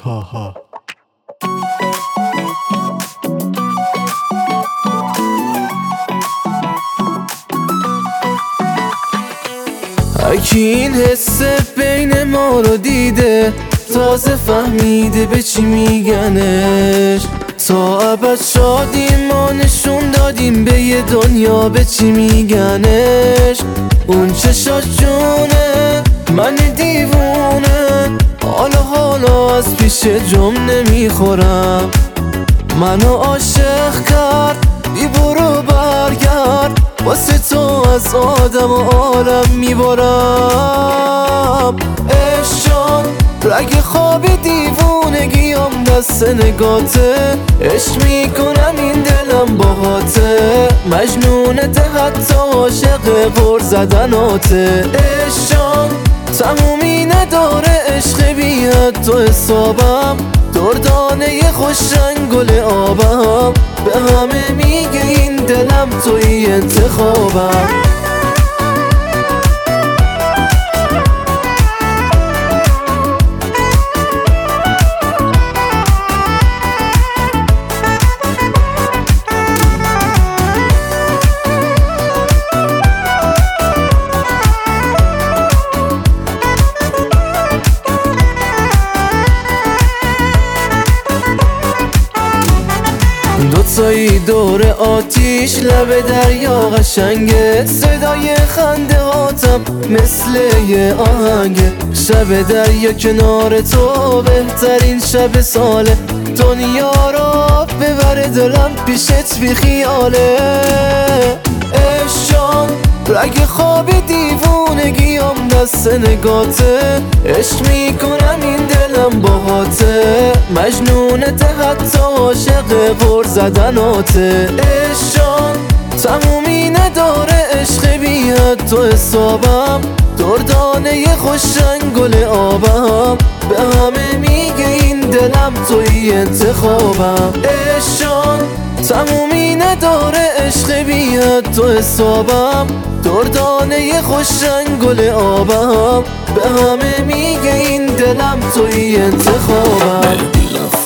تاها. اکی این حس بین ما رو دیده، تازه فهمیده به چی میگنش. تا ابد شادی ما نشون دادیم به یه دنیا به چی میگنش. اون چشاش جونه من دیوونه، حالا از پیش جم نمیخورم. منو عاشق کرد بی برو برگرد، واسه تو از آدم و عالم میبارم. عشق رگ خواب دیوونگیم دست نگاته، عشق میکنم این دلم باهاته. مجنونته حتی عاشق غر زدناته. عشق تمومی نداره، عشق بیاد تو حسابم. دردانه خوش رنگ گل آبم، به همه میگه این دلم توی انتخابم. دوتایی دور آتیش لب دریا قشنگه، صدای خنده هاتم مثل یه آهنگه. شب دریا کنار تو بهترین شب ساله، دنیا را ببره دلم پیشت بی خیاله. عشق رگ خواب دیوونگیم دست نگاته، عشق میکنم این دلم باهاته. مجنونته حتی عاشق غر زدناته. عشق تمومی نداره، عشق بیاد تو حسابم. دردانه خوش رنگ گل آبم، به همه میگه این دلم توی انتخابم. عشق تمومی نداره، عشق بیاد تو حسابم. دردانه خوش رنگ گل آبم، به همه میگه این دلم توی انتخابم.